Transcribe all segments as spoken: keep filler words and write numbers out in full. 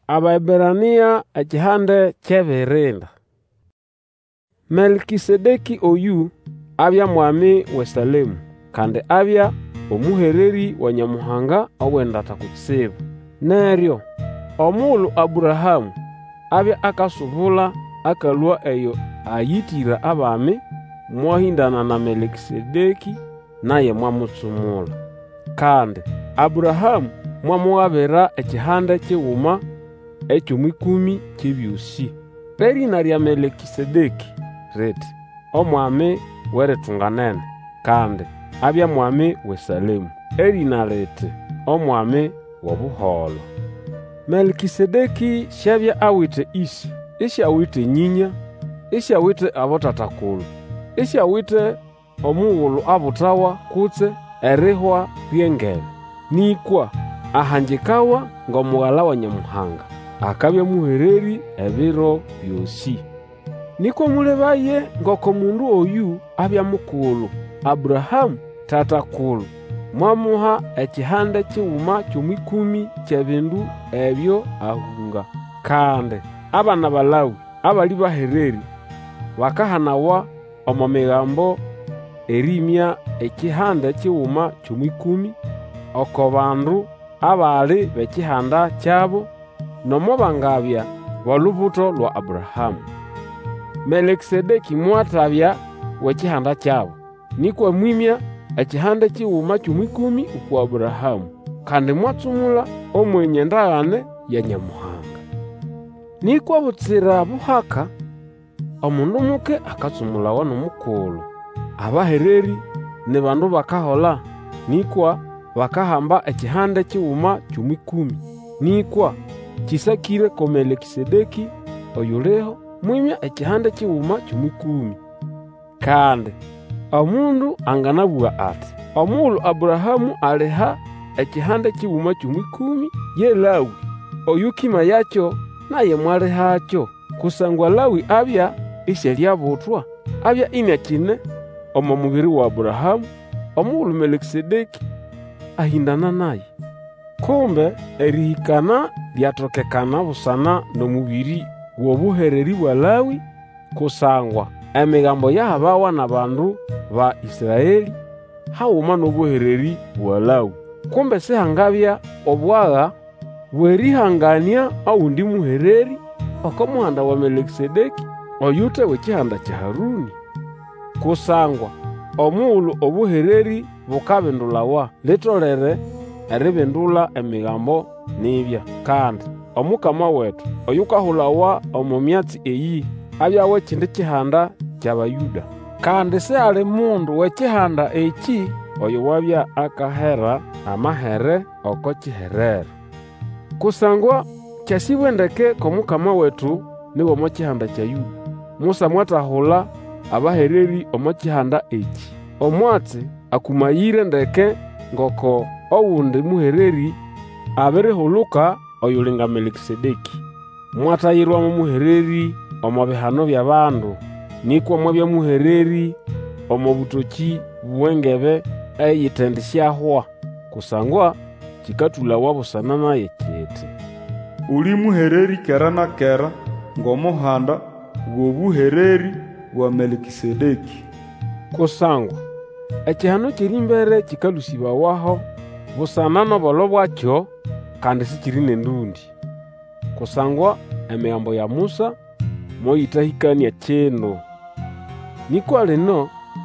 Abaeberania ekihande ky'ebirinda. Melkisedeki oyu abya mwami we Salemu, kandi abya omuhereri wa Nyamuhanga owendata kutsibu. Neryo omulu Aburahamu abya akasubula akalwa eyo ayitira abami, mwahindana na Melkisedeki naye mwamutsumula. Kandi Aburahamu mwamuwabira ekihande kiwuma eky'omwikumi ky'ebyosi. Erina lya Melkisedeki riti omwami w'eritunganene, kandi abya mwami we Salemu. Erina riti omwami w'obuholo. Melkisedeki syabya awithe isi, isyawithe nyinya, isyawithe abotatakulu, isyawithe omughulu abutawa kutse erihwa ry'engebe. Nikwa ahangikawa ng'omughala wa Nyamuhanga, akabya muhereri ebiro byosi. Nikwa mulebaye ng'oko mundu oyu abya mukulu, Aburahamu tatakulu mwamuha ekihande kiwuma ky'omwikumi ky'ebindu ebyo ahunga. Kandi abana ba Lawi abali bahereri bakahanawa omo migambo erimya ekihande kiwuma ky'omwikumi oko bandu abali b'ekihanda kyabo nomo bangabya b'olubuto lwa Aburahamu. Melkisedeki mwatabya w'ekihanda kyabo, nikwa mwimya ekihande kiwuma ky'omwikumi okwa Aburahamu, kandi mwatsumula omwenyendagane ya Nyamuhanga. Nikwa butsira buhaka omundu muke akatsumulawa n'omukulu. Abahereri ni bandu bakahola, nikwa bakahamba ekihande kiwuma ky'omwikumi. Nikwa kisakire ko Melkisedeki oyuliho mwimya ekihande kiwuma ky'omwikumi. Kandi omundu anganabugha ati omulu Aburahamu aliha ekihande kiwuma ky'omwikumi ye Lawi, oyukima yakyo naye mwalihakyo, kusangwa Lawi abya isyalyabuthwa, abya inakyine omo mubiri wa Aburahamu omulu Melkisedeki ahindana naye. Kumbe erihikana lyatokekana busana n'omubiri w'obuhereri bwa Lawi, kusangwa emigambo yahabawa n'abandu ba Isiraeli hawuma n'obuhereri bwa Lawi. Kumbe sihangabya obwagha bwerihangania awundi muhereri oko muhanda wa Melkisedeki oyute w'ekihanda kya Haruni, kusangwa omughulu obuhereri bukabindulawa litolere eribindula emigambo nibya. Kandi omukama wetu oyukahulawa omu myatsi eyi abya w'ekindi kihanda ky'Abayuda, kandi sihali mundu w'ekihanda eki oyo wabya akahera amahere oko kiherero, kusangwa kyasibwendeke k'omukama wetu niwe omo kihanda kya Yuda. Musa mwatahula abahereri omo kihanda eki. Omwatsi akumayire ndeke ngoko owundi muhereri abirihuluka oyulinga Melkisedeki. Mwatayirwa mu muhereri omo bihano by'abandu, nikwa mwabya muhereri omo butoki bw'engebe eyitendisyahwa, kusangwa kikathulawa busana naye kiti uli muhereri kera na kera ng'omuhanda gw'obuhereri bwa Melkisedeki. Kusangwa ekihano kiri mbere kikalusibawaho busana n'obolo bwakyo, kandi sikiri n'endundi, kusangwa emigambo ya Musa moyitahikania kino. Nikwa lino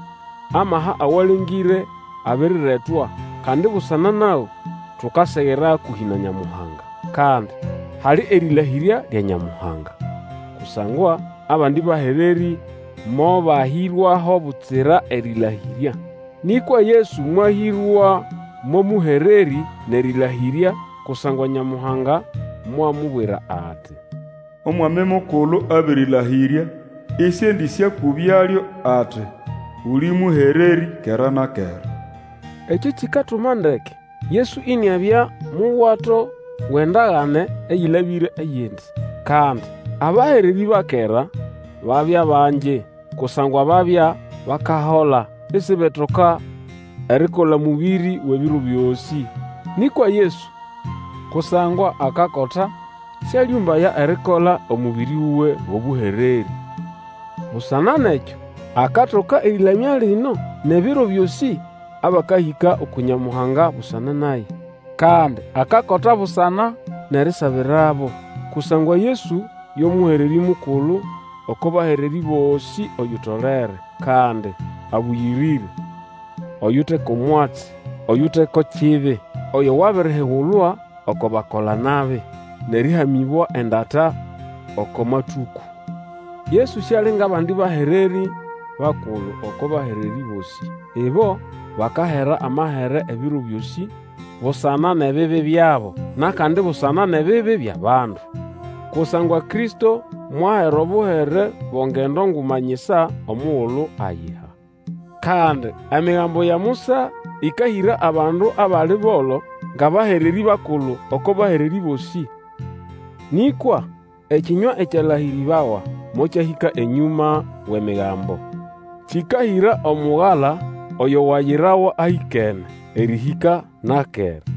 amaha awalengire abiriretwa, kandi busana nawo tukaseghera kuhina Nyamuhanga, kandi hali erilahirya lya Nyamuhanga, kusangwa abandi bahereri mo bahirwaho butsira erilahirya. Nikwa Yesu mwahirwa mo muhereri nerilahirya, kusangwa Nyamuhanga mwamubwira ati omwami mukulu abirilahirya isye kubyalyo ati uli muhereri kera na kera. Ekyo kikatuma ndeke Yesu iniabya muwato w'endagane eyilabire eyindi, kandi abahereri bakera babya banje, kusangwa babya bakahola isibetoka erikola mubiri w'ebiro byosi. Nikwa Yesu kusangwa akakota syalyumbaya erikola omubiri wiwe w'obuhereri. Busana nekyo akathoka erilamya lino nebiro byosi abakahika okunyamuhanga busana naye, kandi akakota busana nerisabirabo, kusangwa Yesu y'omuhereri mukulu oko bahereri bosi oyutolere kandi abuyirire, oyuteka omwatsi, oyuteka kibi, oyo wabirihigulwa oko bakola nabi, nerihamibwa endata oko matuku. Yesu syalinga abandi bahereri bakulu oko bahereri bosi. Ibo bakahera amahere ebiro byosi busana nebibi byabo, nakandi busana nebibi by'abandu. Kusangwa Kristo mwahera obuhere bongendo ngumanyisa omughulu ayiha. Kandi emigambo ya Musa ikahira abandu abali bolo ngabahereri bakulu oko bahereri bosi. Nikwa ekinywa ekyalahiribawa mokyahika enyuma w'emigambo, kikahira omughala oyo wayirawa ahikene erihika nakera.